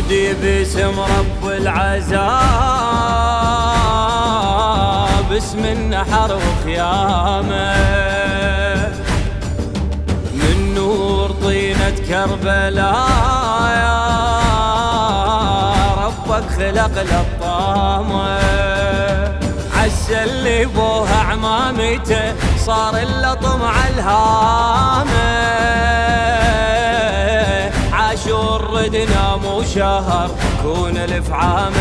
ندي باسم رب العذاب، اسم النحر وخيامه، من نور طينة كربلاء يا ربك خلق للطامة. عسى اللي بوها عمامته صار اللطم عالهامه، عاشور ردنا مو شهر كون الف عام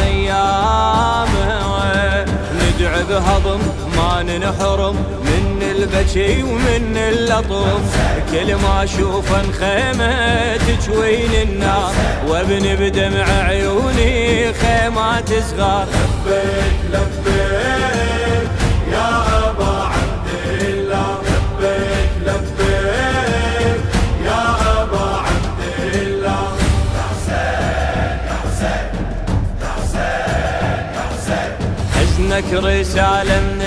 ايامه. ندعي بهضم ما ننحرم من البكي ومن اللطم، كل ما اشوف خيمه تجوين النار وابن بدمع عيوني خيمات صغار. لبيك لبيك يا أبا عبد الله، لبيك لبيك يا أبا عبد الله. يا حسين يا حسين يا حسين يا حسين، حزنك رسالة من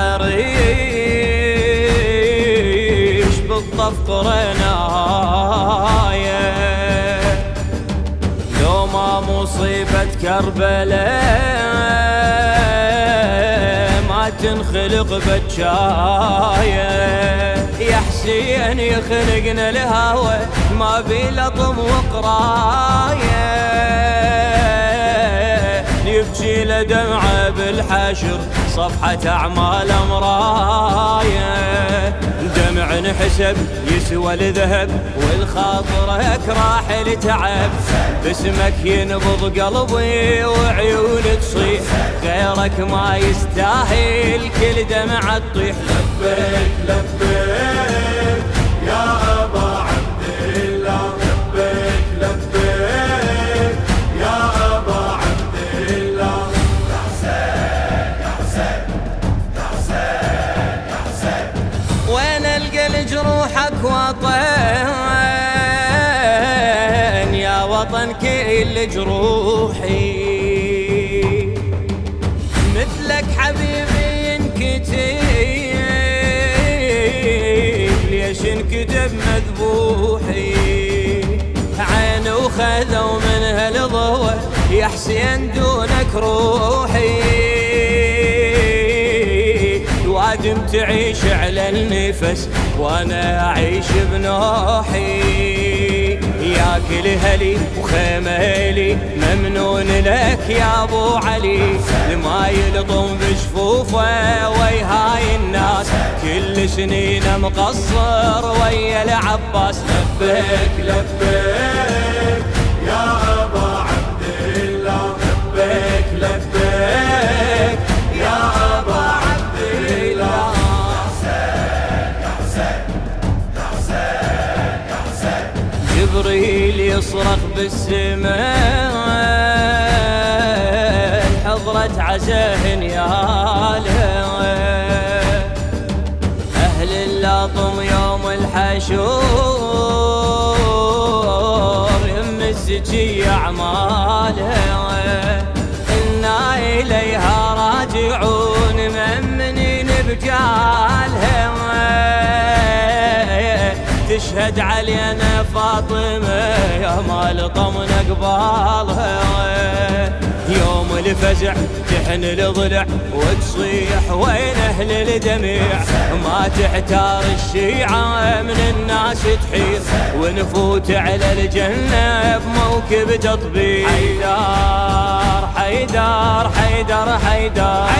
العريش بالطف قرنايا، لو ما مصيبة كربلاء ما تنخلق بجاية. يا حسين يخنقنا الهوى ما بي لطم وقراية، يبكي لدمعة بالحشر صفحة أعمال مراية. دمع انحسب يسوى الذهب والخاطرك راح لتعب، باسمك ينبض قلبي وعيون تصيح، غيرك ما يستاهل كل دمعة تطيح. لبيك لبيك يا أبا عبد الله، لبيك لبيك يا أبا عبد الله. يا حسين يا حسين يا حسين يا حسين، وين القى لجروحك وطن يا وطن كل جروحي، مثلك حبيبي ينكتب، ليش انكتب مذبوحي؟ عين وخذوا من هالضوء يا حسين دونك روحي، وادم تعيش على النفس وانا اعيش بنوحي. يا كل هلي وخيمة لي ممنون لك يا ابو علي، ما يلطم بجفوفه ويهاي الناس كل سنين مقصر ويا العباس. لبيك لبيك يا أبا عبد الله، لبيك لبيك يا أبا عبد الله. يا حسين يا حسين يا حسين، جبريل يصرخ بالسماء حضرة عزاه نياله، أهل اللطم يوم الحشور يم الزكي أعماله، إنا إليها راجعون ممنين بجالها، تشهد علينا فاطمة يا مال طمن قبالها. يوم الفزع تحن الضلع وتصيح وين اهل الدمع، ما تحتار الشيعة من الناس تحير، ونفوت على الجنة بموكب تطبيق. حيدار حيدار حيدار حيدار